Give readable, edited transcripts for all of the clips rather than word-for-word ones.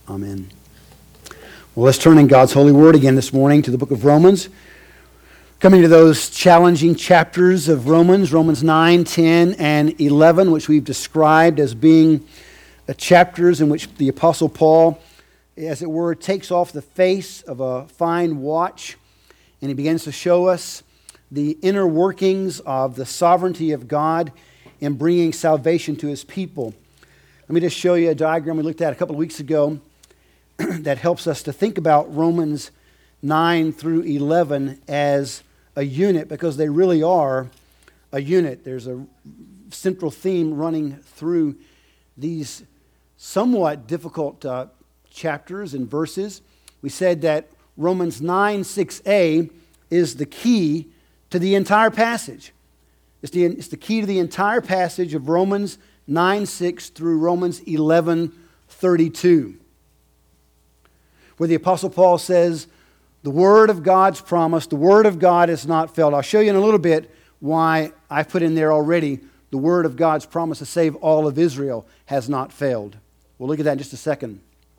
Amen. Well, let's turn in God's holy word again this morning to the book of Romans. Coming to those challenging chapters of Romans 9, 10, and 11, which we've described as being chapters in which the Apostle Paul, as it were, takes off the face of a fine watch, and he begins to show us the inner workings of the sovereignty of God in bringing salvation to his people. Let me just show you a diagram we looked at a couple of weeks ago that helps us to think about Romans 9 through 11 as a unit, because they really are a unit. There's a central theme running through these somewhat difficult chapters and verses. We said that Romans 9, 6a is the key to the entire passage. It's the key to the entire passage of Romans 9, 6 through Romans 11, 32. Where the Apostle Paul says, the word of God's promise, the word of God has not failed. I'll show you in a little bit why I put in there already the word of God's promise to save all of Israel has not failed. We'll look at that in just a second.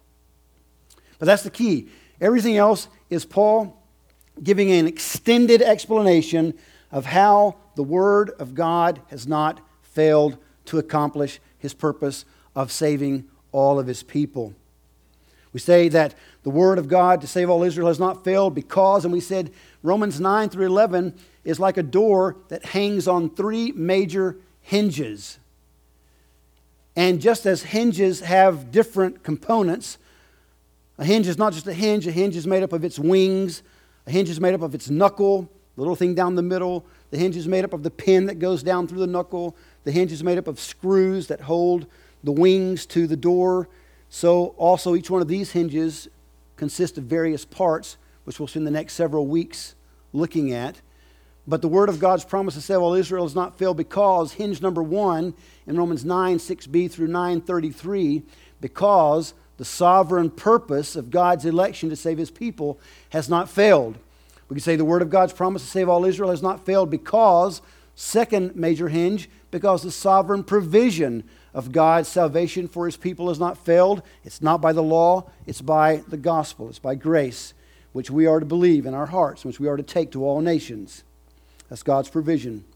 But that's the key. Everything else is Paul giving an extended explanation of how the word of God has not failed to accomplish his purpose of saving all of his people. We say that the word of God to save all Israel has not failed because, and we said Romans 9 through 11 is like a door that hangs on three major hinges. And just as hinges have different components, a hinge is not just a hinge is made up of its wings, a hinge is made up of its knuckle, the little thing down the middle, the hinge is made up of the pin that goes down through the knuckle, the hinge is made up of screws that hold the wings to the door. So also each one of these hinges consists of various parts, which we'll spend the next several weeks looking at. But the word of God's promise to save all Israel has not failed because hinge number 1 in Romans 9, 6b through 9:33, because the sovereign purpose of God's election to save his people has not failed. We can say the word of God's promise to save all Israel has not failed because, second major hinge, because the sovereign provision of God's salvation for his people has not failed. It's not by the law, it's by the gospel. It's by grace, which we are to believe in our hearts, which we are to take to all nations. That's God's provision.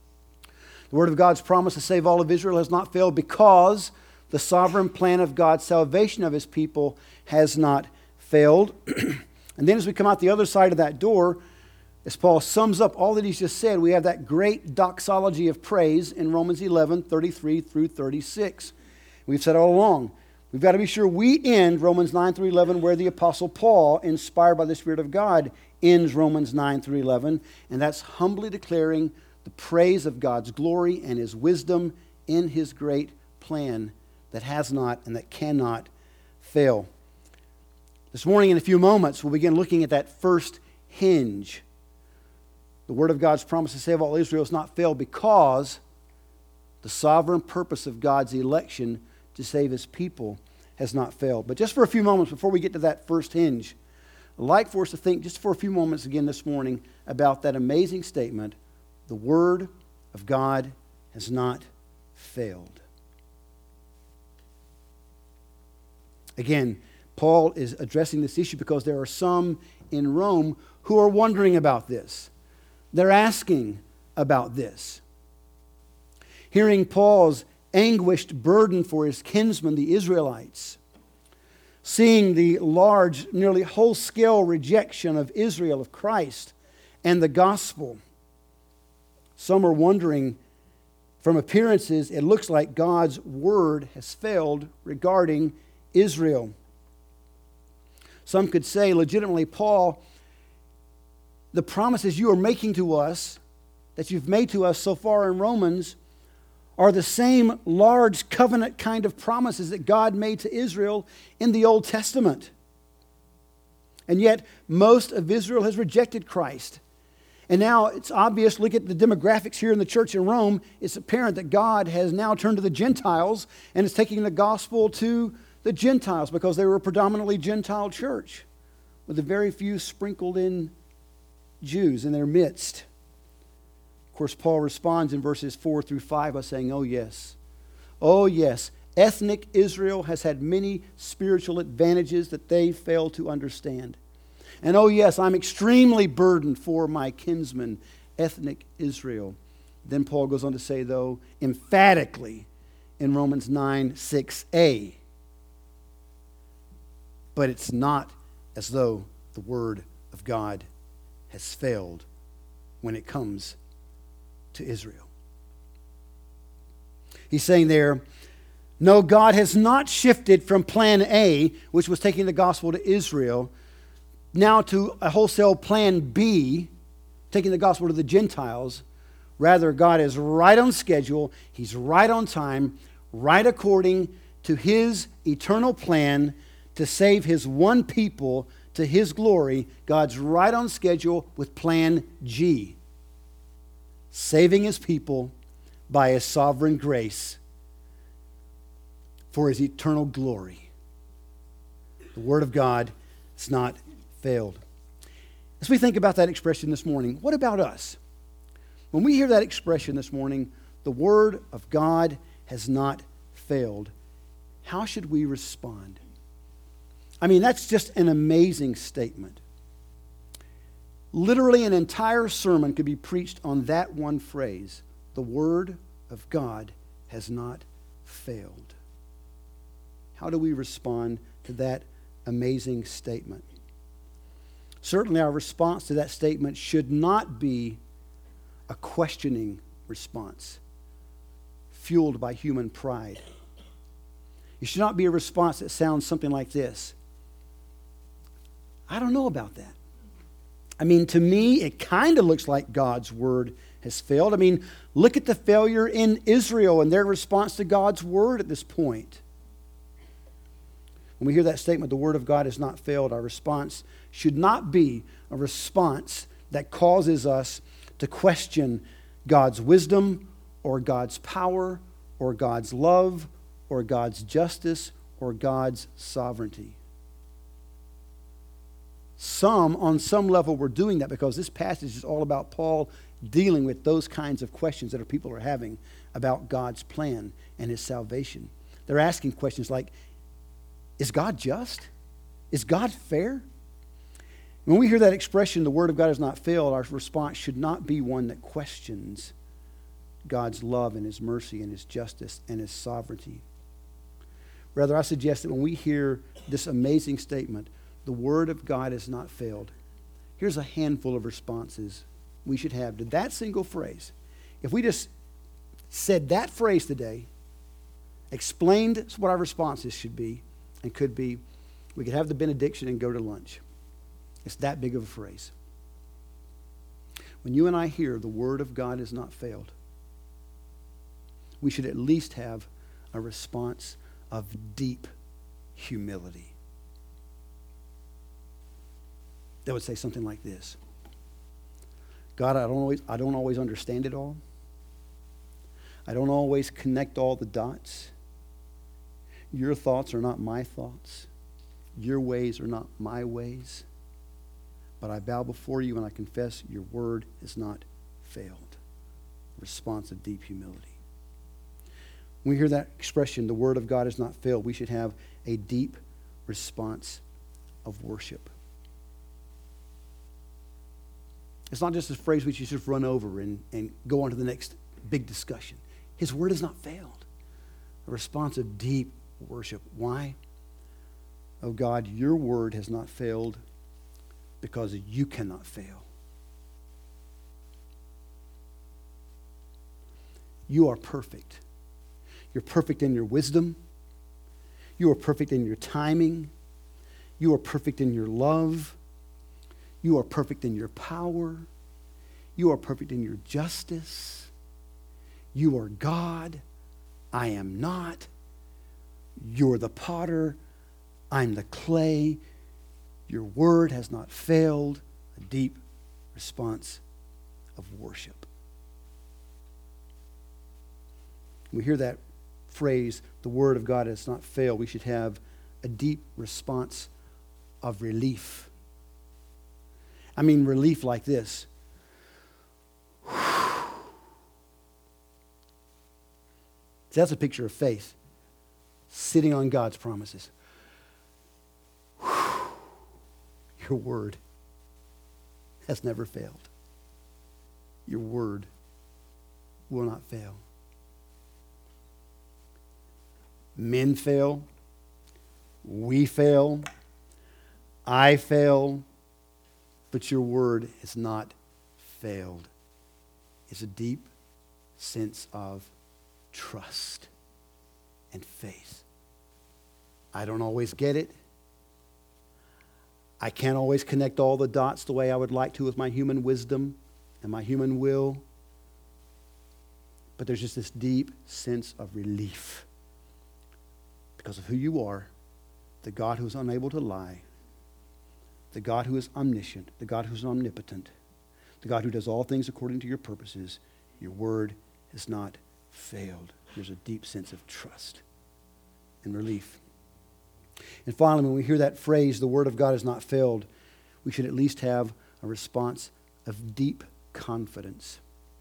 The word of God's promise to save all of Israel has not failed because the sovereign plan of God's salvation of his people has not failed. And then as we come out the other side of that door, as Paul sums up all that he's just said, we have that great doxology of praise in Romans 11, 33 through 36. We've said all along, we've got to be sure we end Romans 9 through 11 where the Apostle Paul, inspired by the Spirit of God, ends Romans 9 through 11, and that's humbly declaring the praise of God's glory and his wisdom in his great plan that has not and that cannot fail. This morning, in a few moments, we'll begin looking at that first hinge. The word of God's promise to save all Israel has not failed because the sovereign purpose of God's election to save his people has not failed. But just for a few moments before we get to that first hinge, I'd like for us to think just for a few moments again this morning about that amazing statement, the word of God has not failed. Again, Paul is addressing this issue because there are some in Rome who are wondering about this. They're asking about this. Hearing Paul's anguished burden for his kinsmen, the Israelites, seeing the large, nearly whole-scale rejection of Israel, of Christ, and the gospel, some are wondering, from appearances, it looks like God's word has failed regarding Israel. Some could say legitimately, Paul, the promises you are making to us, that you've made to us so far in Romans, are the same large covenant kind of promises that God made to Israel in the Old Testament. And yet, most of Israel has rejected Christ. And now it's obvious, look at the demographics here in the church in Rome, it's apparent that God has now turned to the Gentiles and is taking the gospel to the Gentiles because they were a predominantly Gentile church with a very few sprinkled in Jews in their midst. Of course, Paul responds in verses 4 through 5 by saying, oh yes, Ethnic Israel has had many spiritual advantages that they fail to understand. And oh yes, I'm extremely burdened for my kinsman, ethnic Israel. Then Paul goes on to say, though, emphatically in Romans 9:6a, but it's not as though the word of God has failed when it comes to Israel. He's saying there, no, God has not shifted from plan A, which was taking the gospel to Israel, now to a wholesale plan B, taking the gospel to the Gentiles. Rather, God is right on schedule. He's right on time, right according to his eternal plan to save his one people to his glory. God's right on schedule with plan G, saving his people by his sovereign grace for his eternal glory. The word of God has not failed. As we think about that expression this morning, what about us? When we hear that expression this morning, the word of God has not failed, how should we respond? I mean, that's just an amazing statement. Literally, an entire sermon could be preached on that one phrase. The word of God has not failed. How do we respond to that amazing statement? Certainly, our response to that statement should not be a questioning response fueled by human pride. It should not be a response that sounds something like this. I don't know about that. I mean, to me, it kind of looks like God's word has failed. I mean, look at the failure in Israel and their response to God's word at this point. When we hear that statement, the word of God has not failed, our response should not be a response that causes us to question God's wisdom or God's power or God's love or God's justice or God's sovereignty. On some level, we're doing that because this passage is all about Paul dealing with those kinds of questions that people are having about God's plan and his salvation. They're asking questions like, is God just? Is God fair? When we hear that expression, the word of God has not failed, our response should not be one that questions God's love and his mercy and his justice and his sovereignty. Rather, I suggest that when we hear this amazing statement, the word of God has not failed, here's a handful of responses we should have to that single phrase. If we just said that phrase today, explained what our responses should be and could be, we could have the benediction and go to lunch. It's that big of a phrase. When you and I hear the word of God has not failed, we should at least have a response of deep humility that would say something like this. God, I don't always understand it all. I don't always connect all the dots. Your thoughts are not my thoughts. Your ways are not my ways. But I bow before you and I confess your word has not failed. Response of deep humility. When we hear that expression, the word of God has not failed, we should have a deep response of worship. It's not just a phrase we should just run over and go on to the next big discussion. His word has not failed. A response of deep worship. Why? Oh God, your word has not failed because you cannot fail. You are perfect. You're perfect in your wisdom. You are perfect in your timing. You are perfect in your love. You are perfect in your power. You are perfect in your justice. You are God. I am not. You're the potter. I'm the clay. Your word has not failed. A deep response of worship. We hear that phrase, the word of God has not failed. We should have a deep response of relief. I mean, relief like this. That's a picture of faith. sitting on God's promises. Whew. Your word has never failed. Your word will not fail. Men fail. We fail. I fail. But your word has not failed. It's a deep sense of trust and faith. I don't always get it. I can't always connect all the dots the way I would like to with my human wisdom and my human will. But there's just this deep sense of relief because of who you are, the God who is unable to lie, the God who is omniscient, the God who is omnipotent, the God who does all things according to your purposes. Your word has not failed. There's a deep sense of trust and relief. And finally, when we hear that phrase, the word of God has not failed, we should at least have a response of deep confidence.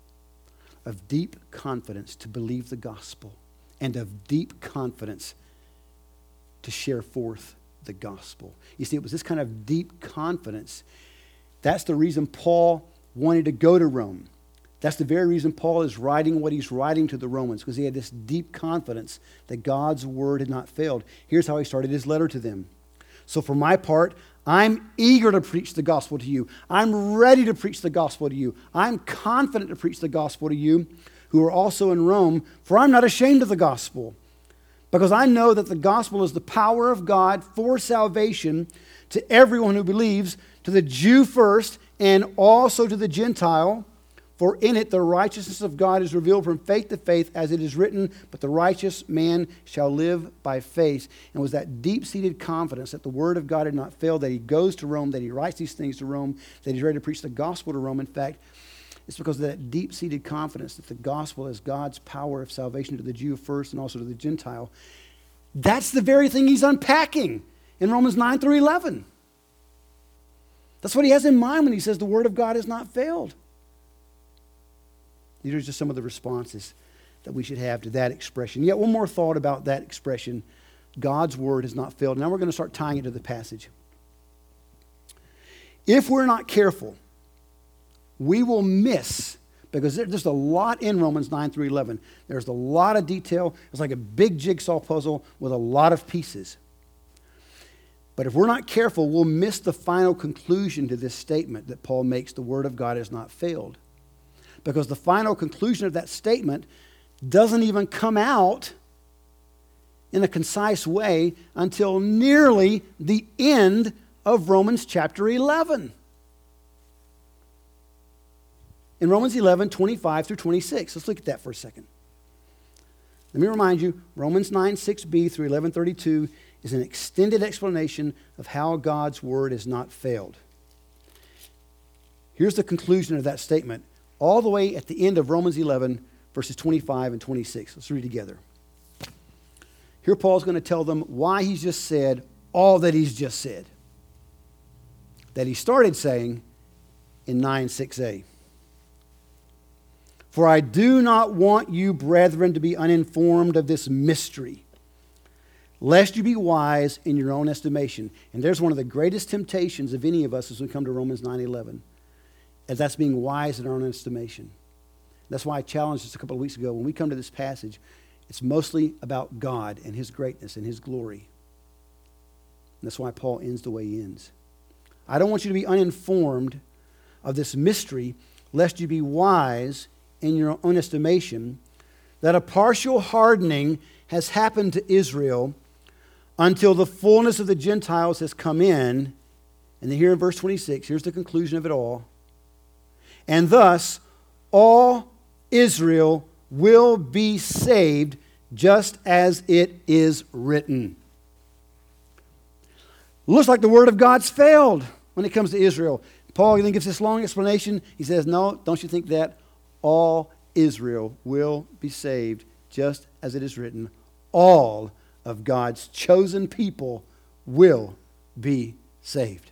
Of deep confidence to believe the gospel, and of deep confidence to share forth the gospel. You see, it was this kind of deep confidence. That's the reason Paul wanted to go to Rome. That's the very reason Paul is writing what he's writing to the Romans, because he had this deep confidence that God's word had not failed. Here's how he started his letter to them. So for my part, I'm eager to preach the gospel to you. I'm ready to preach the gospel to you. I'm confident to preach the gospel to you who are also in Rome, for I'm not ashamed of the gospel, because I know that the gospel is the power of God for salvation to everyone who believes, to the Jew first and also to the Gentile. For in it the righteousness of God is revealed from faith to faith, as it is written, but the righteous man shall live by faith. And it was that deep-seated confidence that the word of God had not failed, that he goes to Rome, that he writes these things to Rome, that he's ready to preach the gospel to Rome. In fact, it's because of that deep-seated confidence that the gospel is God's power of salvation to the Jew first and also to the Gentile. That's the very thing he's unpacking in Romans 9 through 11. That's what he has in mind when he says the word of God has not failed. These are just some of the responses that we should have to that expression. Yet one more thought about that expression, God's word has not failed. Now we're going to start tying it to the passage. If we're not careful, we will miss, because there's a lot in Romans 9 through 11. There's a lot of detail. It's like a big jigsaw puzzle with a lot of pieces. But if we're not careful, we'll miss the final conclusion to this statement that Paul makes, the word of God has not failed. Because the final conclusion of that statement doesn't even come out in a concise way until nearly the end of Romans chapter 11. In Romans 11, 25 through 26. Let's look at that for a second. Let me remind you, Romans 9, 6b through 11:32 is an extended explanation of how God's word has not failed. Here's the conclusion of that statement, all the way at the end of Romans 11, verses 25 and 26. Let's read together. Here Paul's going to tell them why he's just said all that he's just said, that he started saying in 9, 6a. For I do not want you, brethren, to be uninformed of this mystery, lest you be wise in your own estimation. And there's one of the greatest temptations of any of us as we come to Romans 9:11, as that's being wise in our own estimation. That's why I challenged us a couple of weeks ago. When we come to this passage, it's mostly about God and his greatness and his glory. And that's why Paul ends the way he ends. I don't want you to be uninformed of this mystery, lest you be wise in your own estimation, that a partial hardening has happened to Israel until the fullness of the Gentiles has come in. And then here in verse 26, here's the conclusion of it all. And thus, all Israel will be saved, just as it is written. Looks like the word of God's failed when it comes to Israel. Paul then gives this long explanation. He says, no, don't you think that? All Israel will be saved, just as it is written. All of God's chosen people will be saved.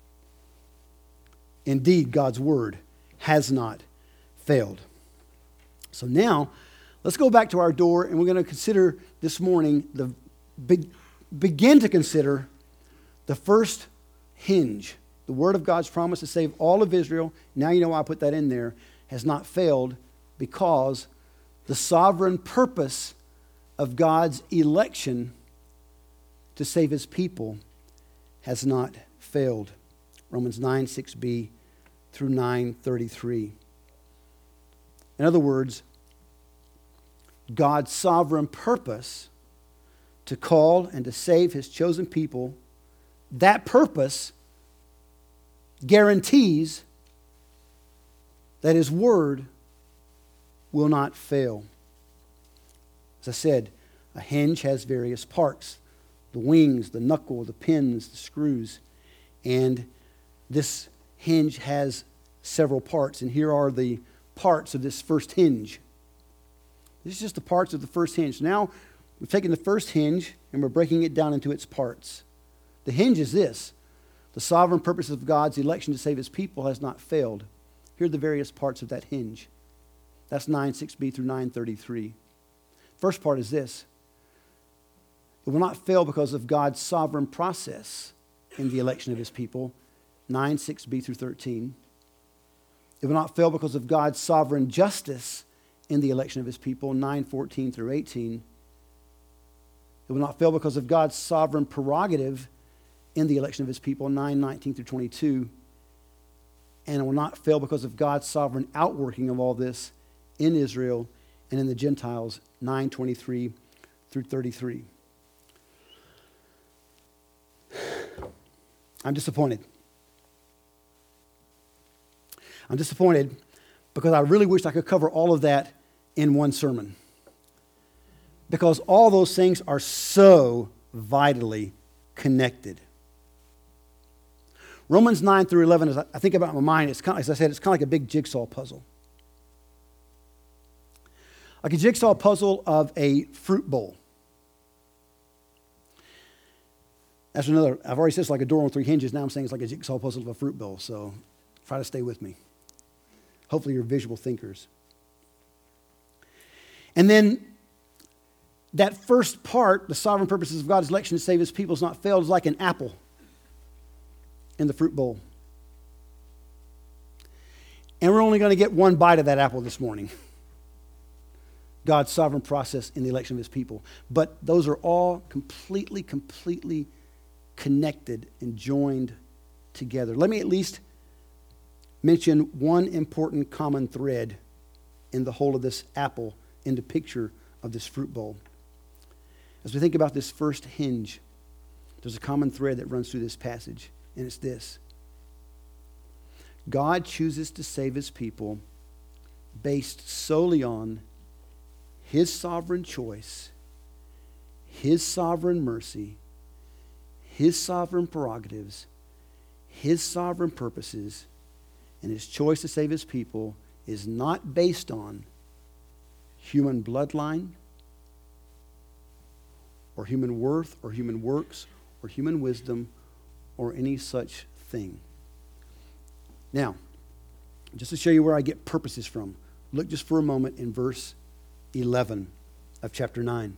Indeed, God's word has not failed. So now, let's go back to our door, and we're going to consider this morning the begin to consider the first hinge. The word of God's promise to save all of Israel, now you know why I put that in there, has not failed because the sovereign purpose of God's election to save his people has not failed. Romans 9, 6b through 9:33. In other words, God's sovereign purpose to call and to save his chosen people, that purpose guarantees that his word will not fail. As I said, a hinge has various parts: the wings, the knuckle, the pins, the screws. And this hinge has several parts. And here are the parts of this first hinge. This is just the parts of the first hinge. Now, we've taken the first hinge and we're breaking it down into its parts. The hinge is this: the sovereign purpose of God's election to save his people has not failed. Here are the various parts of that hinge. That's 9:6b through 9:33. First part is this: it will not fail because of God's sovereign process in the election of his people, 9:6b through 13. It will not fail because of God's sovereign justice in the election of his people, 9:14 through 18. It will not fail because of God's sovereign prerogative in the election of his people, 9:19 through 22. And it will not fail because of God's sovereign outworking of all this in Israel and in the Gentiles, 9:23 through 33. I'm disappointed. I'm disappointed because I really wish I could cover all of that in one sermon. Because all those things are so vitally connected. Romans 9 through 11, as I think about it in my mind, it's kind of, as I said, it's kind of like a big jigsaw puzzle. Like a jigsaw puzzle of a fruit bowl. That's another, I've already said it's like a door on three hinges. Now I'm saying it's like a jigsaw puzzle of a fruit bowl. So try to stay with me. Hopefully you're visual thinkers. And then that first part, the sovereign purposes of God's election to save his people has not failed, is like an apple in the fruit bowl. And we're only going to get one bite of that apple this morning. God's sovereign process in the election of his people. But those are all completely connected and joined together. Let me at least mention one important common thread in the whole of this apple, in the picture of this fruit bowl. As we think about this first hinge, there's a common thread that runs through this passage, and it's this: God chooses to save his people based solely on his sovereign choice, his sovereign mercy, his sovereign prerogatives, his sovereign purposes, and his choice to save his people is not based on human bloodline or human worth or human works or human wisdom or any such thing. Now, just to show you where I get purposes from, look just for a moment in verse 11 of chapter 9.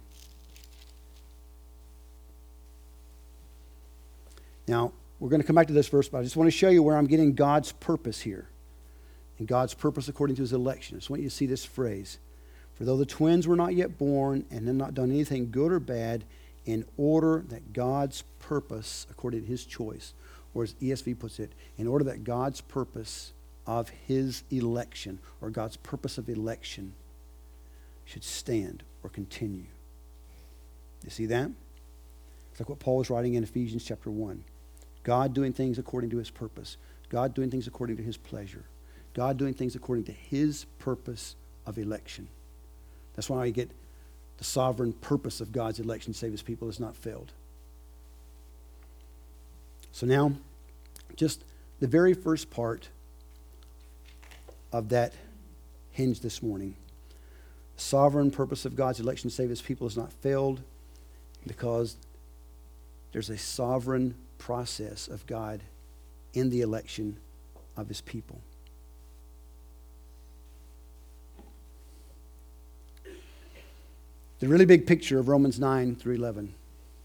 Now, we're going to come back to this verse, but I just want to show you where I'm getting God's purpose here. And God's purpose according to his election. I just want you to see this phrase: for though the twins were not yet born and had not done anything good or bad, in order that God's purpose according to his choice, or as ESV puts it, in order that God's purpose of his election, or God's purpose of election, should stand or continue. You see that? It's like what Paul is writing in Ephesians chapter 1. God doing things according to his purpose. God doing things according to his pleasure. God doing things according to his purpose of election. That's why I get the sovereign purpose of God's election to save his people has not failed. So now, just the very first part of that hinge this morning. The sovereign purpose of God's election to save his people has not failed because there's a sovereign process of God in the election of his people. The really big picture of Romans 9 through 11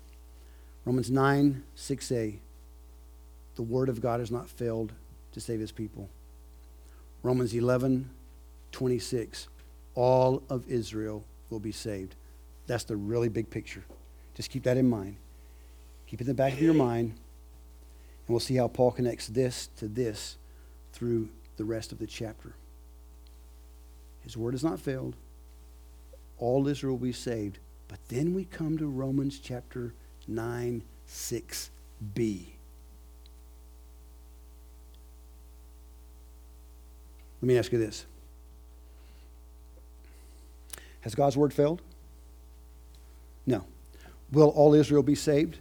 Romans 9, 6a. The word of God has not failed to save his people. Romans 11, 26. All of Israel will be saved. That's the really big picture. Just keep that in mind. Keep it in the back of your mind. And we'll see how Paul connects this to this through the rest of the chapter. His word has not failed. All Israel will be saved. But then we come to Romans chapter 9, 6b. Let me ask you this. Has God's word failed? No. Will all Israel be saved?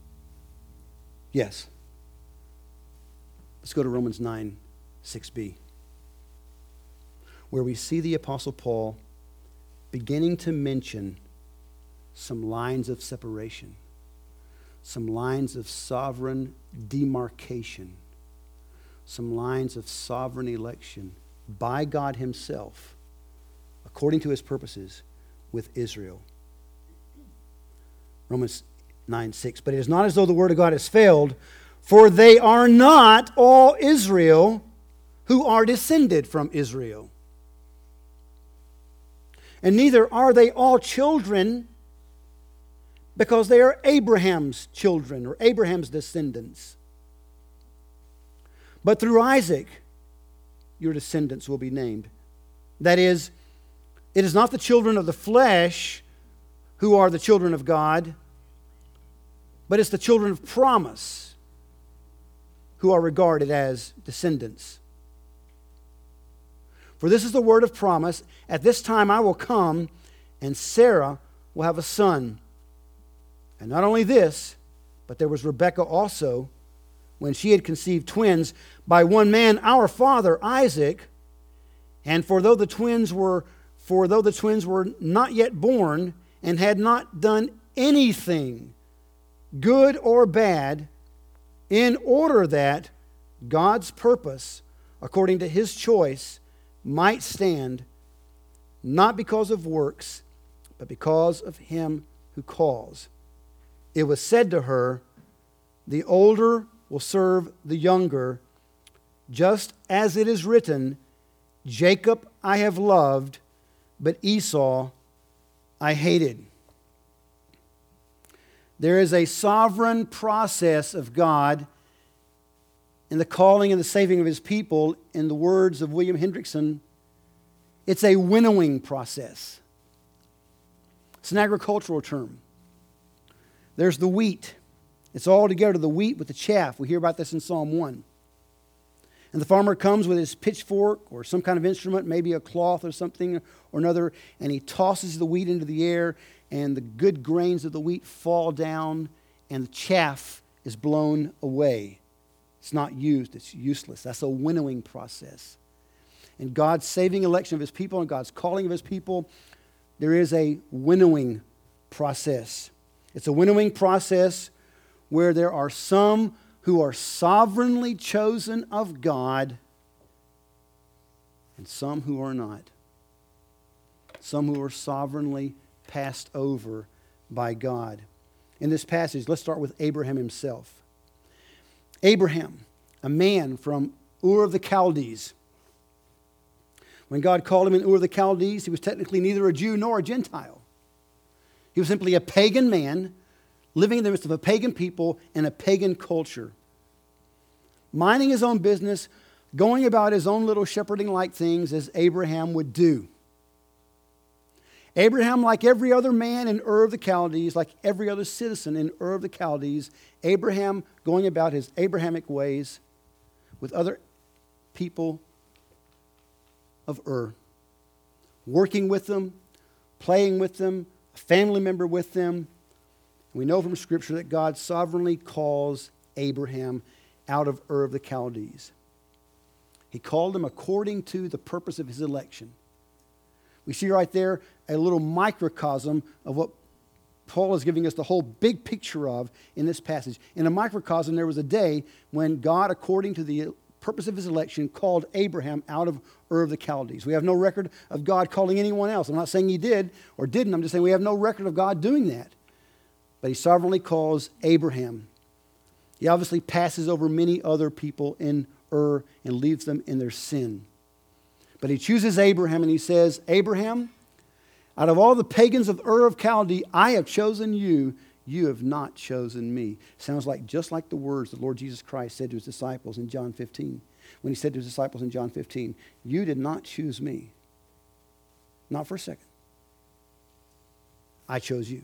Yes. Let's go to Romans 9, 6b, where we see the Apostle Paul beginning to mention some lines of separation, some lines of sovereign demarcation, some lines of sovereign election by God himself, according to his purposes with Israel. Romans 9, 6. But it is not as though the word of God has failed, for they are not all Israel who are descended from Israel. And neither are they all children, because they are Abraham's children or Abraham's descendants. But through Isaac, your descendants will be named. That is, it is not the children of the flesh who are the children of God, but it's the children of promise who are regarded as descendants. For this is the word of promise. At this time I will come, and Sarah will have a son. And not only this, but there was Rebekah also, when she had conceived twins by one man, our father Isaac. And for though the twins were not yet born and had not done anything, good or bad, in order that God's purpose, according to his choice, might stand, not because of works, but because of him who calls. It was said to her, the older will serve the younger, just as it is written, Jacob I have loved, but Esau I hated. There is a sovereign process of God in the calling and the saving of his people. In the words of William Hendrickson, it's a winnowing process. It's an agricultural term. There's the wheat. It's all together, the wheat with the chaff. We hear about this in Psalm 1. And the farmer comes with his pitchfork or some kind of instrument, maybe a cloth or something or another, and he tosses the wheat into the air, and the good grains of the wheat fall down, and the chaff is blown away. It's not used. It's useless. That's a winnowing process. In God's saving election of his people and God's calling of his people, there is a winnowing process. It's a winnowing process where there are some who are sovereignly chosen of God and some who are not. Some who are sovereignly passed over by God. In this passage, let's start with Abraham himself. Abraham, a man from Ur of the Chaldees. When God called him in Ur of the Chaldees, he was technically neither a Jew nor a Gentile. He was simply a pagan man living in the midst of a pagan people and a pagan culture. Minding his own business, going about his own little shepherding-like things as Abraham would do. Abraham, like every other man in Ur of the Chaldees, like every other citizen in Ur of the Chaldees, Abraham going about his Abrahamic ways with other people of Ur, working with them, playing with them, a family member with them. We know from Scripture that God sovereignly calls Abraham out of Ur of the Chaldees. He called him according to the purpose of his election. We see right there a little microcosm of what Paul is giving us the whole big picture of in this passage. In a microcosm, there was a day when God, according to the purpose of his election, called Abraham out of Ur of the Chaldees. We have no record of God calling anyone else. I'm not saying he did or didn't. I'm just saying we have no record of God doing that. But he sovereignly calls Abraham. He obviously passes over many other people in Ur and leaves them in their sin. But he chooses Abraham and he says, Abraham, out of all the pagans of Ur of Chaldee, I have chosen you. You have not chosen me. Sounds like just like the words the Lord Jesus Christ said to his disciples in John 15. When he said to his disciples in John 15, you did not choose me. Not for a second. I chose you.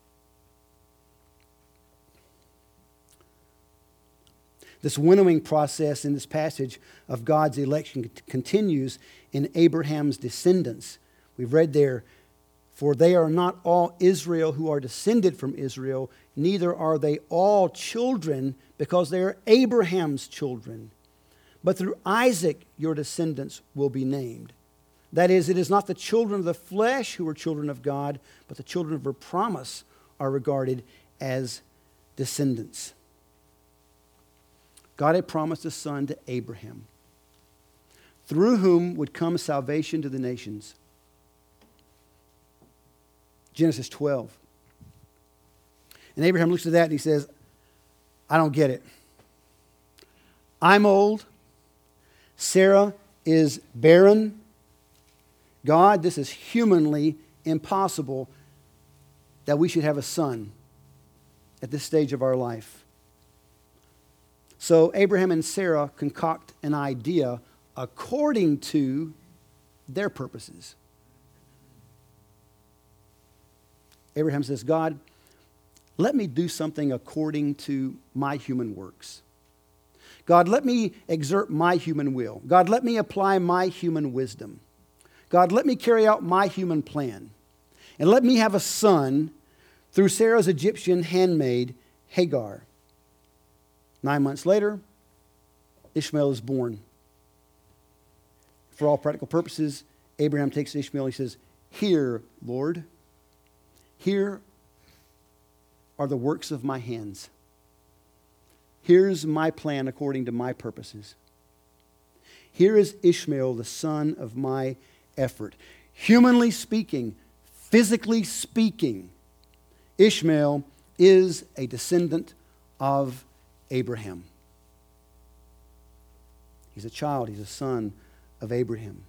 This winnowing process in this passage of God's election continues in Abraham's descendants. We've read there, for they are not all Israel who are descended from Israel, neither are they all children, because they are Abraham's children. But through Isaac your descendants will be named. That is, it is not the children of the flesh who are children of God, but the children of her promise are regarded as descendants. God had promised a son to Abraham, through whom would come salvation to the nations. Genesis 12. And Abraham looks at that and he says, I don't get it. I'm old. Sarah is barren. God, this is humanly impossible that we should have a son at this stage of our life. So Abraham and Sarah concoct an idea according to their purposes. Abraham says, God, let me do something according to my human works. God, let me exert my human will. God, let me apply my human wisdom. God, let me carry out my human plan. And let me have a son through Sarah's Egyptian handmaid, Hagar. 9 months later, Ishmael is born. For all practical purposes, Abraham takes Ishmael and he says, here, Lord, here are the works of my hands. Here's my plan according to my purposes. Here is Ishmael, the son of my effort. Humanly speaking, physically speaking, Ishmael is a descendant of Abraham. He's a child, he's a son of Abraham,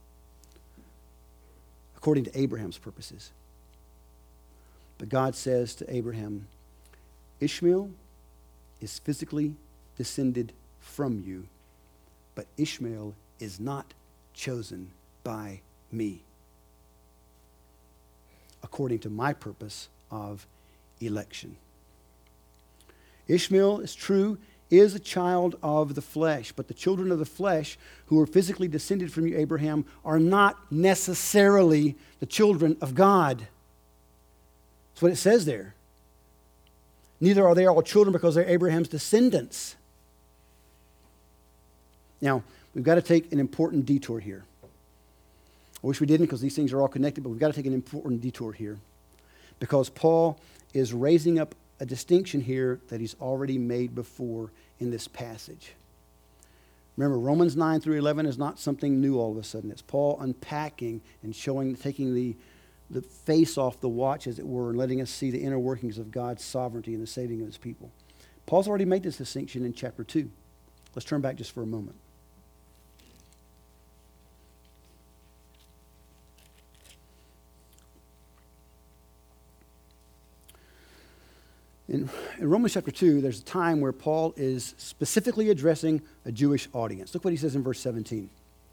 according to Abraham's purposes. But God says to Abraham, Ishmael is physically descended from you, but Ishmael is not chosen by me, according to my purpose of election. Ishmael, is true, is a child of the flesh, but the children of the flesh who are physically descended from you, Abraham, are not necessarily the children of God. That's what it says there. Neither are they all children because they're Abraham's descendants. Now, we've got to take an important detour here. I wish we didn't because these things are all connected, but we've got to take an important detour here because Paul is raising up a distinction here that he's already made before in this passage. Remember, Romans 9 through 11 is not something new all of a sudden. It's Paul unpacking and showing, taking the face off the watch, as it were, and letting us see the inner workings of God's sovereignty and the saving of his people. Paul's already made this distinction in chapter 2. Let's turn back just for a moment. In Romans chapter 2, there's a time where Paul is specifically addressing a Jewish audience. Look what he says in verse 17.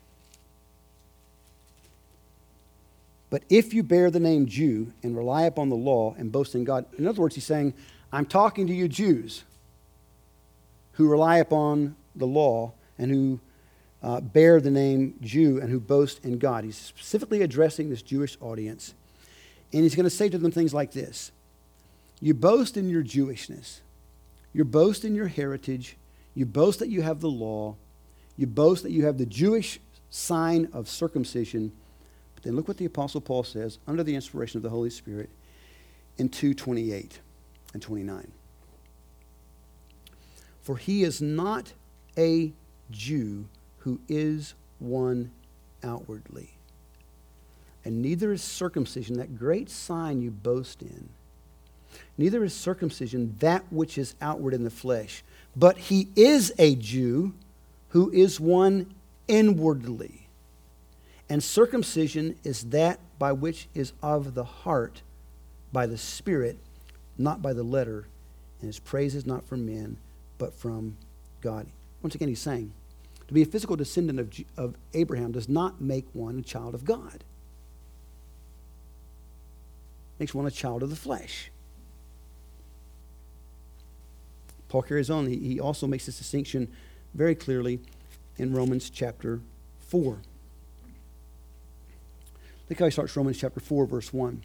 But if you bear the name Jew and rely upon the law and boast in God, in other words, he's saying, I'm talking to you Jews who rely upon the law and who bear the name Jew and who boast in God. He's specifically addressing this Jewish audience. And he's going to say to them things like this. You boast in your Jewishness. You boast in your heritage. You boast that you have the law. You boast that you have the Jewish sign of circumcision. But then look what the Apostle Paul says under the inspiration of the Holy Spirit in 2:28 and 29. For he is not a Jew who is one outwardly. And neither is circumcision, that great sign you boast in. Neither is circumcision that which is outward in the flesh, but he is a Jew who is one inwardly. And circumcision is that by which is of the heart, by the Spirit, not by the letter. And his praise is not from men, but from God. Once again, he's saying, to be a physical descendant of Abraham does not make one a child of God. It makes one a child of the flesh. Paul carries on. He also makes this distinction very clearly in Romans chapter 4. Look how he starts Romans chapter 4, verse 1.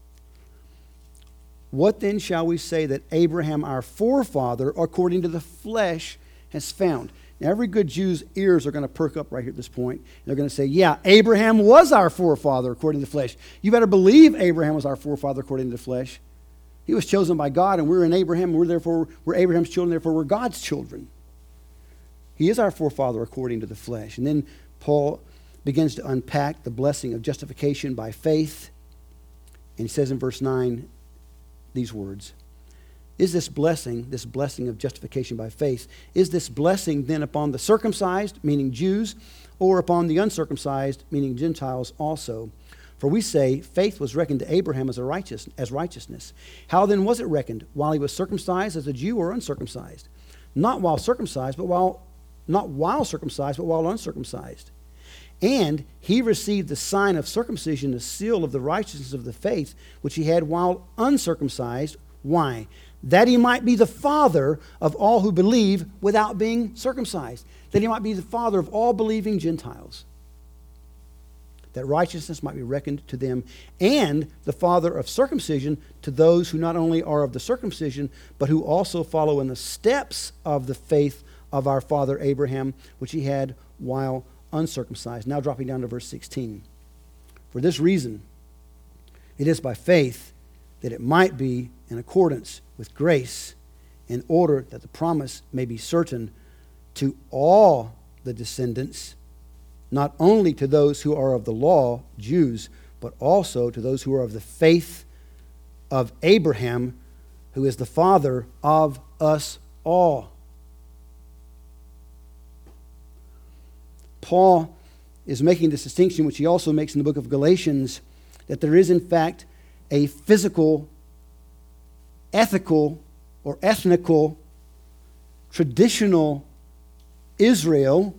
What then shall we say that Abraham, our forefather, according to the flesh, has found? Now, every good Jew's ears are going to perk up right here at this point. They're going to say, yeah, Abraham was our forefather according to the flesh. You better believe Abraham was our forefather according to the flesh. He was chosen by God, and we're in Abraham. We're Abraham's children, therefore we're God's children. He is our forefather according to the flesh. And then Paul begins to unpack the blessing of justification by faith. And he says in verse 9 these words, is this blessing of justification by faith, is this blessing then upon the circumcised, meaning Jews, or upon the uncircumcised, meaning Gentiles also? For we say faith was reckoned to Abraham as righteousness. How then was it reckoned? While he was circumcised as a Jew or uncircumcised? Not while circumcised, not while circumcised, but while uncircumcised. And he received the sign of circumcision, the seal of the righteousness of the faith, which he had while uncircumcised. Why? That he might be the father of all who believe without being circumcised. That he might be the father of all believing Gentiles. That righteousness might be reckoned to them, and the father of circumcision to those who not only are of the circumcision, but who also follow in the steps of the faith of our father Abraham, which he had while uncircumcised. Now dropping down to verse 16. For this reason, it is by faith that it might be in accordance with grace, in order that the promise may be certain to all the descendants, not only to those who are of the law, Jews, but also to those who are of the faith of Abraham, who is the father of us all. Paul is making this distinction, which he also makes in the book of Galatians, that there is in fact a physical, ethical, or ethnical, traditional Israel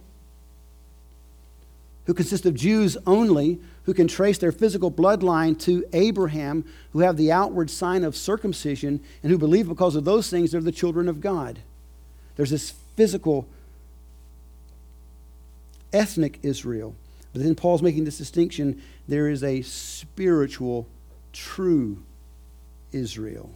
who consists of Jews only, who can trace their physical bloodline to Abraham, who have the outward sign of circumcision, and who believe because of those things they're the children of God. There's this physical, ethnic Israel. But then Paul's making this distinction. There is a spiritual, true Israel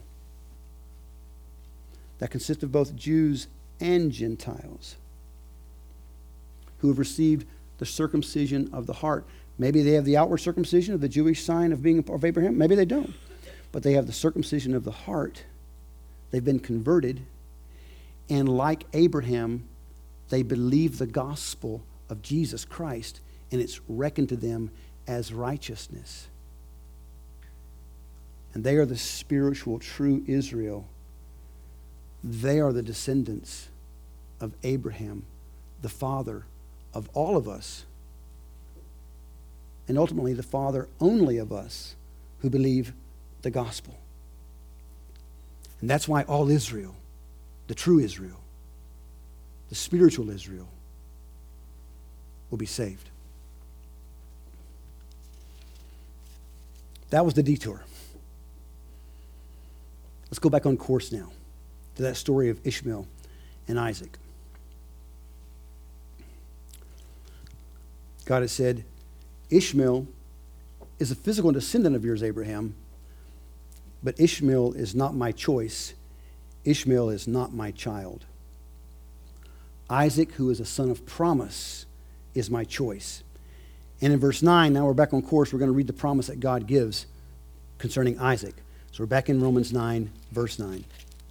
that consists of both Jews and Gentiles who have received the circumcision of the heart. Maybe they have the outward circumcision of the Jewish sign of being of Abraham. Maybe they don't. But they have the circumcision of the heart. They've been converted. And like Abraham, they believe the gospel of Jesus Christ, and it's reckoned to them as righteousness. And they are the spiritual, true Israel. They are the descendants of Abraham, the father of all of us, and ultimately the father only of us who believe the gospel. And that's why all Israel, the true Israel, the spiritual Israel, will be saved. That was the detour. Let's go back on course now to that story of Ishmael and Isaac. God has said, Ishmael is a physical descendant of yours, Abraham, but Ishmael is not my choice. Ishmael is not my child. Isaac, who is a son of promise, is my choice. And in verse 9, now we're back on course, we're going to read the promise that God gives concerning Isaac. So we're back in Romans 9, verse 9.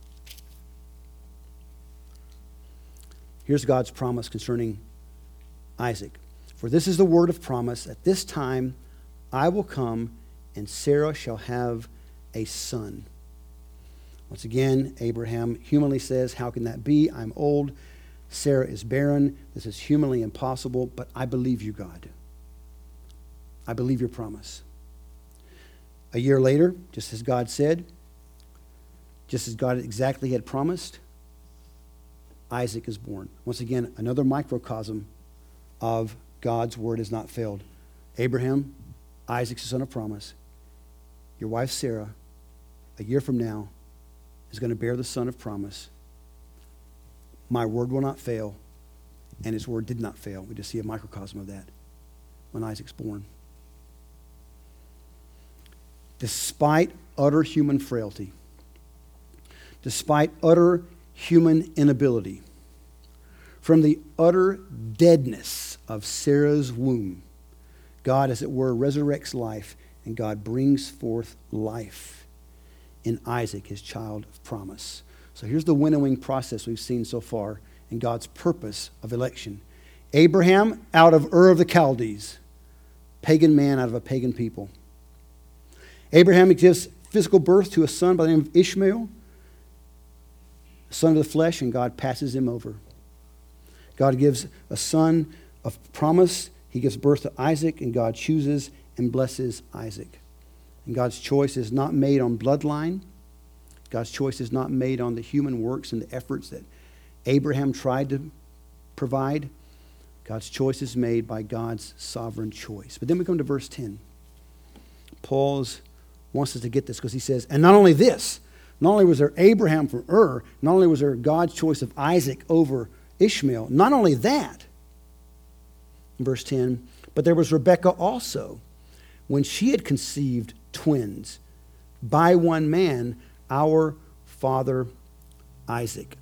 Here's God's promise concerning Isaac. For this is the word of promise, at this time I will come, and Sarah shall have a son. Once again, Abraham humanly says, how can that be? I'm old. Sarah is barren. This is humanly impossible, but I believe you, God. I believe your promise. A year later, just as God said, just as God exactly had promised, Isaac is born. Once again, another microcosm of God's word has not failed. Abraham, Isaac's the son of promise. Your wife Sarah, a year from now, is going to bear the son of promise. My word will not fail, and his word did not fail. We just see a microcosm of that when Isaac's born. Despite utter human frailty, despite utter human inability, from the utter deadness of Sarah's womb, God, as it were, resurrects life, and God brings forth life in Isaac, his child of promise. So here's the winnowing process we've seen so far in God's purpose of election. Abraham out of Ur of the Chaldees, pagan man out of a pagan people. Abraham gives physical birth to a son by the name of Ishmael, son of the flesh, and God passes him over. God gives a son of promise. He gives birth to Isaac, and God chooses and blesses Isaac. And God's choice is not made on bloodline. God's choice is not made on the human works and the efforts that Abraham tried to provide. God's choice is made by God's sovereign choice. But then we come to verse 10. Paul wants us to get this because he says, and not only this, not only was there Abraham from Ur, not only was there God's choice of Isaac over Ishmael, not only that, in verse 10, but there was Rebekah also, when she had conceived twins by one man, our father Isaac.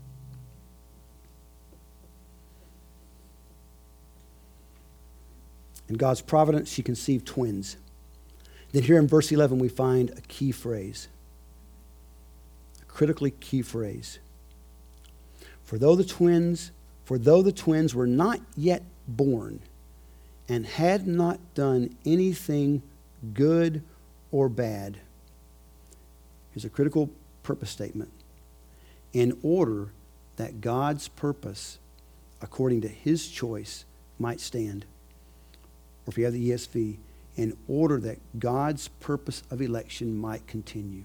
In God's providence, she conceived twins. Then here in verse 11, we find a key phrase, a critically key phrase. For though the twins were not yet born and had not done anything good or bad. Here's a critical purpose statement. In order that God's purpose, according to his choice, might stand. Or if you have the ESV, in order that God's purpose of election might continue.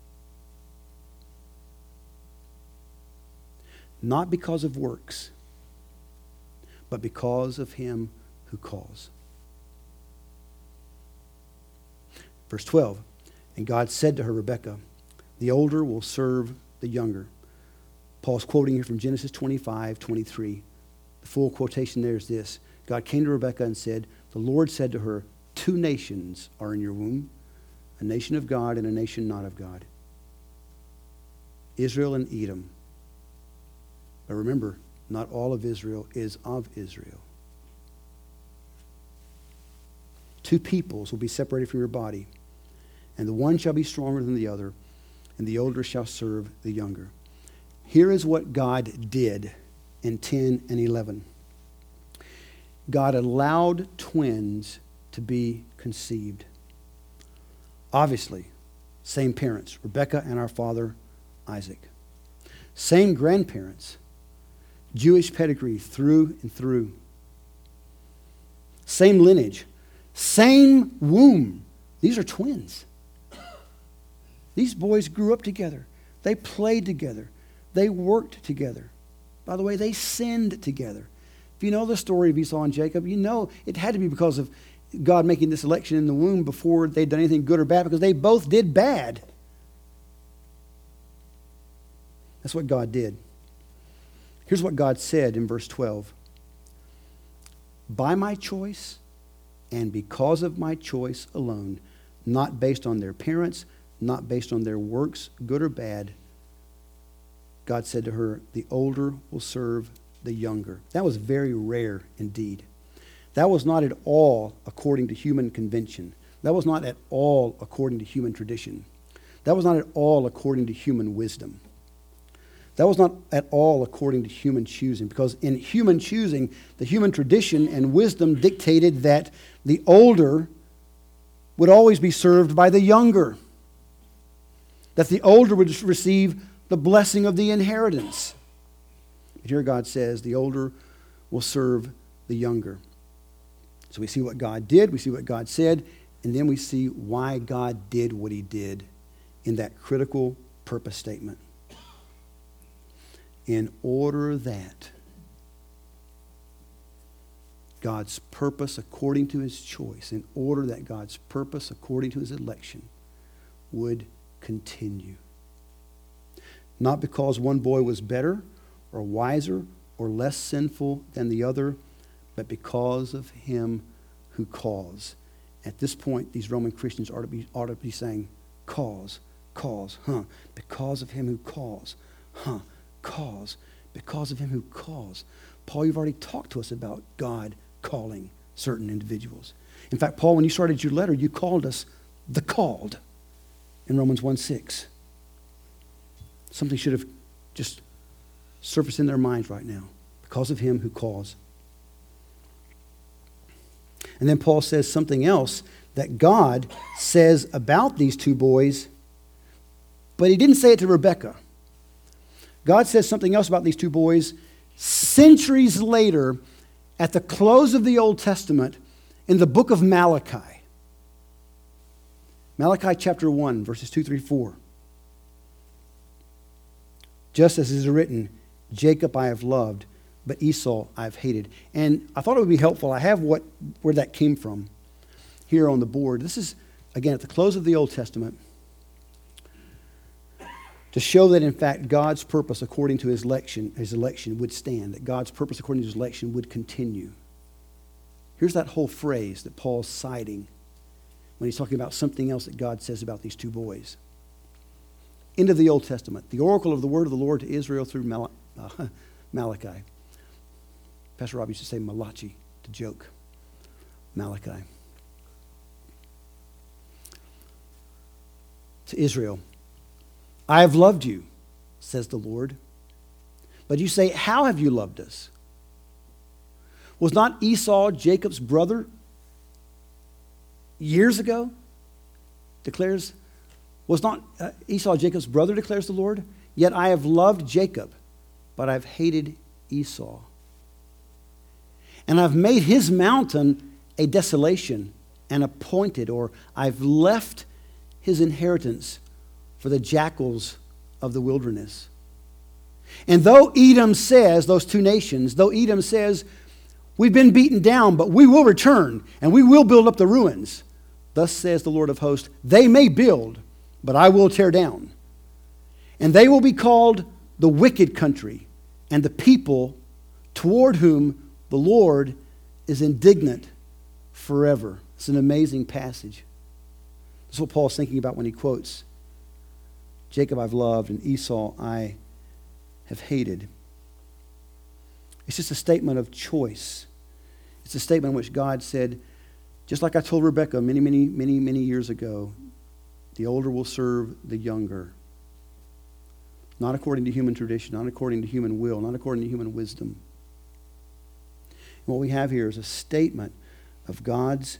Not because of works, but because of him who calls. Verse 12, and God said to her, Rebekah, the older will serve the younger. Paul's quoting here from Genesis 25:23. The full quotation there is this. God came to Rebekah and said, the Lord said to her, 2 nations are in your womb, a nation of God and a nation not of God. Israel and Edom. But remember, not all of Israel is of Israel. 2 peoples will be separated from your body, and the one shall be stronger than the other, and the older shall serve the younger. Here is what God did in 10 and 11. God allowed twins to be conceived. Obviously, same parents, Rebekah and our father Isaac. Same grandparents, Jewish pedigree through and through. Same lineage, same womb. These are twins. These boys grew up together. They played together. They worked together. By the way, they sinned together. If you know the story of Esau and Jacob, you know it had to be because of God making this election in the womb before they'd done anything good or bad, because they both did bad. That's what God did. Here's what God said in verse 12. By my choice and because of my choice alone, not based on their parents, not based on their works, good or bad, God said to her, the older will serve the younger. That was very rare indeed. That was not at all according to human convention. That was not at all according to human tradition. That was not at all according to human wisdom. That was not at all according to human choosing, because in human choosing, the human tradition and wisdom dictated that the older would always be served by the younger. that the older would receive the blessing of the inheritance. But here God says the older will serve the younger. So we see what God did, we see what God said, and then we see why God did what he did in that critical purpose statement. In order that God's purpose according to his choice, in order that God's purpose according to his election would continue. Not because one boy was better or wiser or less sinful than the other, but because of him who calls. At this point, these Roman Christians ought to be saying, cause, because of him who calls, cause, because of him who calls. Paul, you've already talked to us about God calling certain individuals. In fact, Paul, when you started your letter, you called us the called in Romans 1:6. Something should have just surfaced in their minds right now. Because of him who calls. And then Paul says something else that God says about these two boys, but he didn't say it to Rebekah. God says something else about these two boys centuries later at the close of the Old Testament in the book of Malachi. Malachi chapter 1, verses 2, 3, 4. Just as it is written, Jacob I have loved, but Esau I have hated. And I thought it would be helpful. I have where that came from here on the board. This is, again, at the close of the Old Testament to show that, in fact, God's purpose according to his election would stand, that God's purpose according to his election would continue. Here's that whole phrase that Paul's citing when he's talking about something else that God says about these two boys. Into the Old Testament, the oracle of the word of the Lord to Israel through Malachi. Pastor Rob used to say Malachi to joke. Malachi. To Israel, I have loved you, says the Lord. But you say, how have you loved us? Was not Esau Jacob's brother years ago? Was not Esau Jacob's brother, declares the Lord? Yet I have loved Jacob, but I've hated Esau. And I've made his mountain a desolation and appointed, or I've left his inheritance for the jackals of the wilderness. And though Edom says, those two nations, though Edom says, we've been beaten down, but we will return, and we will build up the ruins. Thus says the Lord of hosts, they may build, but I will tear down. And they will be called the wicked country, and the people toward whom the Lord is indignant forever. It's an amazing passage. That's what Paul's thinking about when he quotes, Jacob I've loved, and Esau I have hated. It's just a statement of choice. It's a statement in which God said, just like I told Rebekah many years ago, the older will serve the younger. Not according to human tradition, not according to human will, not according to human wisdom. And what we have here is a statement of God's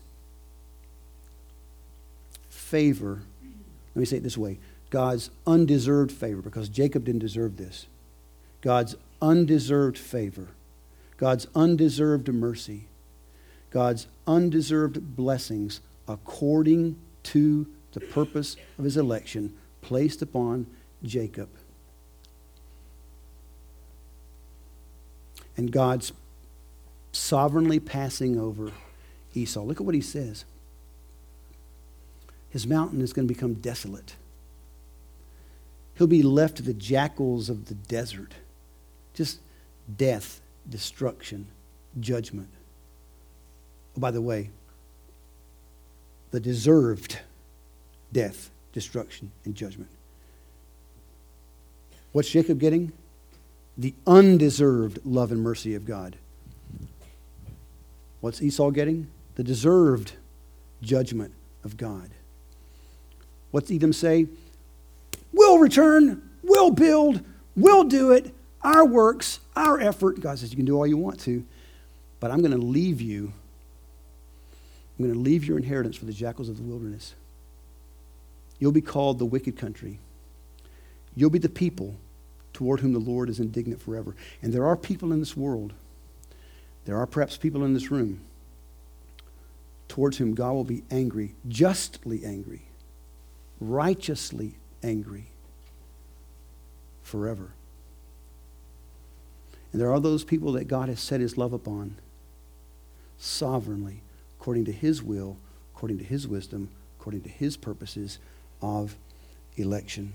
favor. Let me say it this way. God's undeserved favor, because Jacob didn't deserve this. God's undeserved favor. God's undeserved mercy. God's undeserved blessings according to the purpose of his election placed upon Jacob. And God's sovereignly passing over Esau. Look at what he says. His mountain is going to become desolate. He'll be left to the jackals of the desert. Just death, destruction, judgment. Oh, by the way, the deserved death, destruction, and judgment. What's Jacob getting? The undeserved love and mercy of God. What's Esau getting? The deserved judgment of God. What's Edom say? We'll return, we'll build, we'll do it, our works, our effort. God says you can do all you want to, but I'm going to leave you. I'm going to leave your inheritance for the jackals of the wilderness. You'll be called the wicked country. you'll be the people toward whom the Lord is indignant forever. And there are people in this world, there are perhaps people in this room, towards whom God will be angry, justly angry, righteously angry forever. And there are those people that God has set his love upon sovereignly, according to his will, according to his wisdom, according to his purposes of election.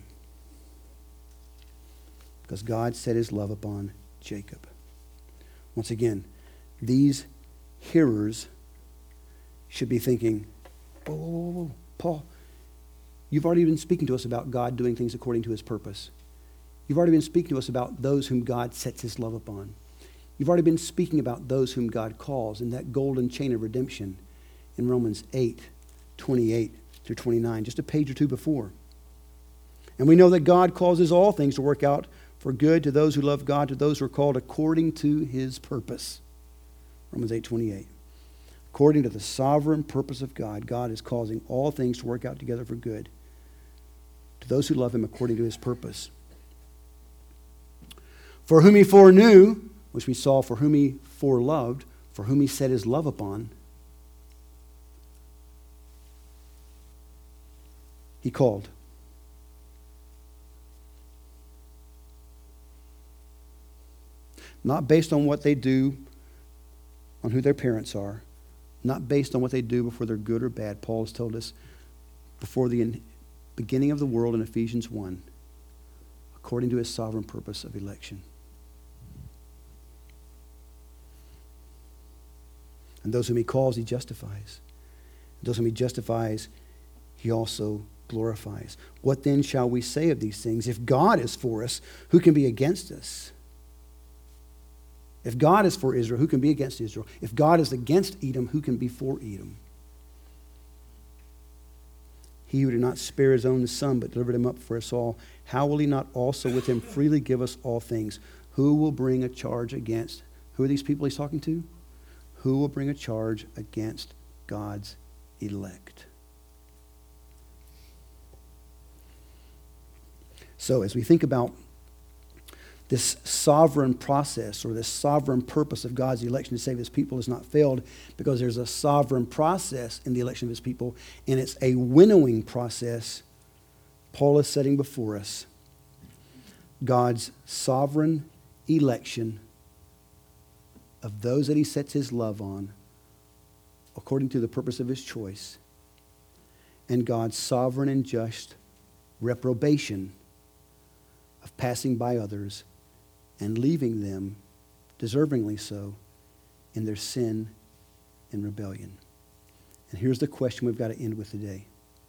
Because God set his love upon Jacob. Once again, these hearers should be thinking, whoa, whoa, whoa, whoa, Paul, you've already been speaking to us about God doing things according to his purpose. You've already been speaking to us about those whom God sets his love upon. You've already been speaking about those whom God calls in that golden chain of redemption in Romans 8, 28 through 29, just a page or two before. And we know that God causes all things to work out for good to those who love God, to those who are called according to his purpose. Romans 8, 28. According to the sovereign purpose of God, God is causing all things to work out together for good to those who love him according to his purpose. For whom he foreknew, which we saw, for whom he foreloved, for whom he set his love upon, he called. Not based on what they do, on who their parents are, not based on what they do before they're good or bad. Paul has told us before the beginning of the world in Ephesians 1, according to his sovereign purpose of election. And those whom he calls, he justifies. And those whom he justifies, he also glorifies. What then shall we say of these things? If God is for us, who can be against us? If God is for Israel, who can be against Israel? If God is against Edom, who can be for Edom? He who did not spare his own son, but delivered him up for us all, how will he not also with him freely give us all things? Who will bring a charge against? Who are these people he's talking to? Who will bring a charge against God's elect? So as we think about this sovereign process or this sovereign purpose of God's election to save his people has not failed, because there's a sovereign process in the election of his people, and it's a winnowing process. Paul is setting before us God's sovereign election of those that he sets his love on according to the purpose of his choice, and God's sovereign and just reprobation of passing by others and leaving them, deservingly so, in their sin and rebellion. And here's the question we've got to end with today.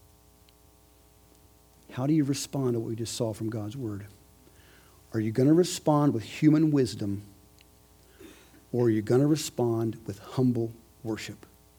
How do you respond to what we just saw from God's word? Are you going to respond with human wisdom, or are you going to respond with humble worship?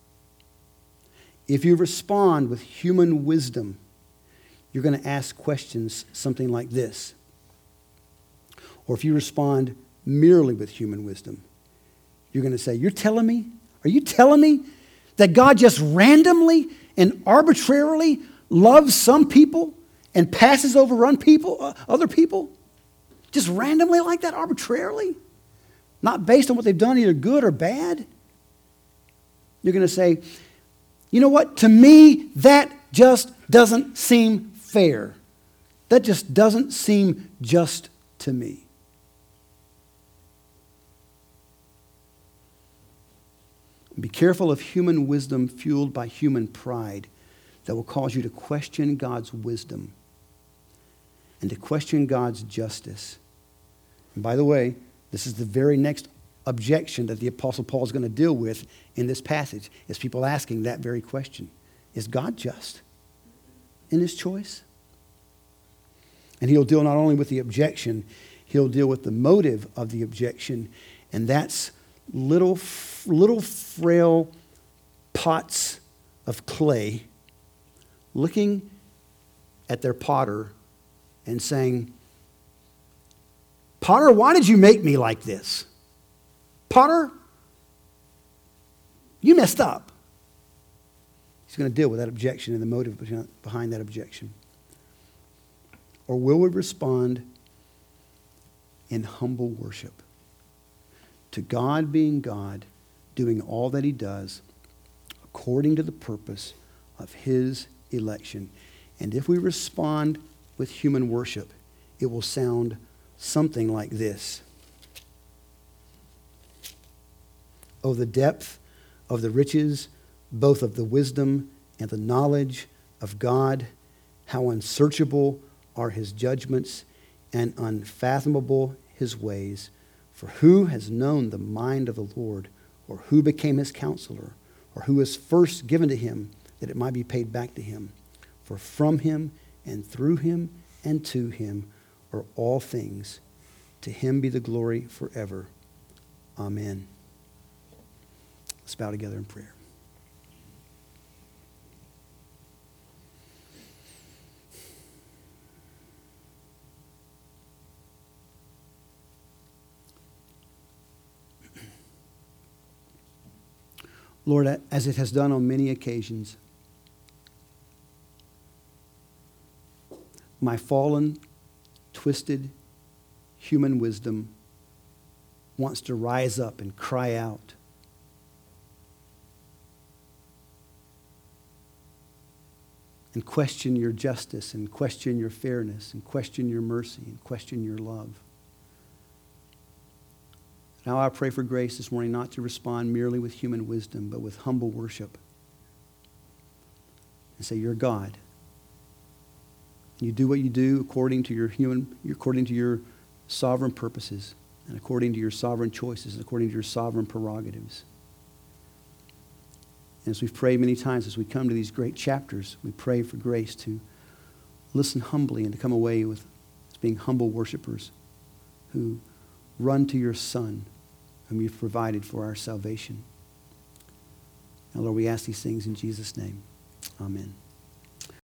If you respond with human wisdom, you're going to ask questions something like this. Or if you respond merely with human wisdom, you're going to say, are you telling me that God just randomly and arbitrarily loves some people and passes over other people? Just randomly like that, arbitrarily? Not based on what they've done, either good or bad? You're going to say, you know what? To me, that just doesn't seem fair. That just doesn't seem just to me. Be careful of human wisdom fueled by human pride that will cause you to question God's wisdom and to question God's justice. And by the way, this is the very next objection that the Apostle Paul is going to deal with in this passage, is people asking that very question. Is God just in his choice? And he'll deal not only with the objection, he'll deal with the motive of the objection, and that's little frail pots of clay looking at their potter and saying, Potter, why did you make me like this? Potter, you messed up. He's going to deal with that objection and the motive behind that objection. Or will we respond in humble worship to God being God, doing all that he does according to the purpose of his election? And if we respond with human worship, it will sound something like this. Oh, the depth of the riches, both of the wisdom and the knowledge of God, how unsearchable are his judgments and unfathomable his ways. For who has known the mind of the Lord, or who became his counselor, or who was first given to him that it might be paid back to him? For from him and through him and to him are all things. To him be the glory forever. Amen. Let's bow together in prayer. Lord, as it has done on many occasions, my fallen, twisted human wisdom wants to rise up and cry out. And question your justice, and question your fairness, and question your mercy, and question your love. Now I pray for grace this morning not to respond merely with human wisdom, but with humble worship. And say, you're God. You do what you do according to your sovereign purposes, and according to your sovereign choices, and according to your sovereign prerogatives. And as we've prayed many times, as we come to these great chapters, we pray for grace to listen humbly and to come away with as being humble worshipers who run to your Son, whom you've provided for our salvation. Now, Lord, we ask these things in Jesus' name. Amen.